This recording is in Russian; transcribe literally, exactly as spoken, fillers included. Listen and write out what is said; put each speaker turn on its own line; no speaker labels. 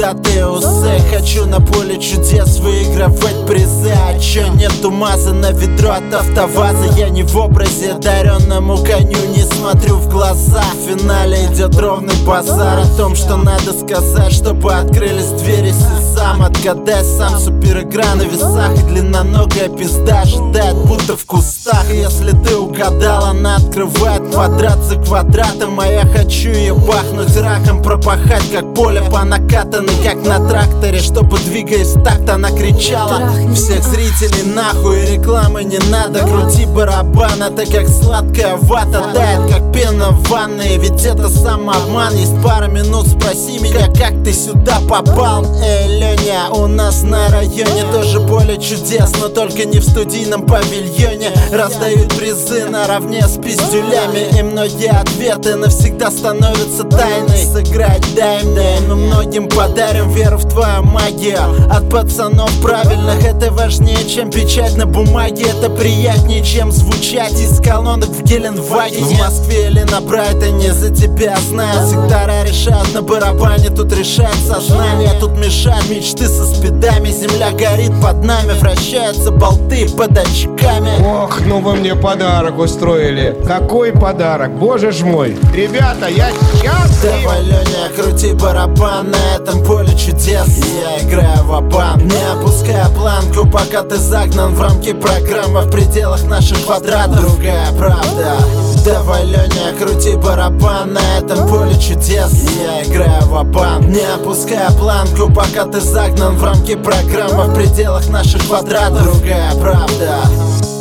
пиздатые усы. Хочу на поле чудес выигрывать призы. А чё нет умаза на ведро от автоваза? Я не в образе, одаренному коню не смотрю в глаза. В финале идет ровный базар о том, что надо сказать, чтобы открылись двери сезам. Отгадай сам, супер игра на весах, и длинноногая пизда ожидает, будто в кустах. И если ты угадал, она открывает квадрат за квадратом. А я хочу ее бахнуть раком, пропахать как поле по накатанной, как на тракторе, чтобы, двигаясь в такт, она кричала: всех зрителей нахуй, и рекламы не надо. Крути барабан, это как сладкая вата, тает как пена в ванной. Ведь это самообман. Есть пара минут, спроси меня, как ты сюда попал. Эй, Леня, у нас на районе тоже поле чудес, но только не в студийном павильоне. Раздают призы наравне с пиздюлями, и многие ответы навсегда становятся тайной. Сыграть дай мне, мы многим подарим веру в твою магию. От пацанов правильных это важнее, чем печать на бумаге. Это приятнее, чем звучать из колонок в Геленвагене. В Москве или на Брайтоне за тебя знаю. Сектора решают на барабане, тут решает сознание. Тут мешают мечты со спидами. Земля горит под нами, вращаются болты под очками.
Ох, ну вы мне подарок устроили. Какой подарок, боже ж мой. Ребята, я счастлив.
Давай, Леня, крути барабан на этом поле чудес. Я играю ва-банк, не опуская планку, пока ты загнан в рамки программы, в пределах наших квадратов. Другая правда. Давай, Леня, крути барабан на этом поле чудес. Я играю ва-банк, не опуская планку, пока ты загнан в рамки программы, в пределах наших квадратов. Другая правда.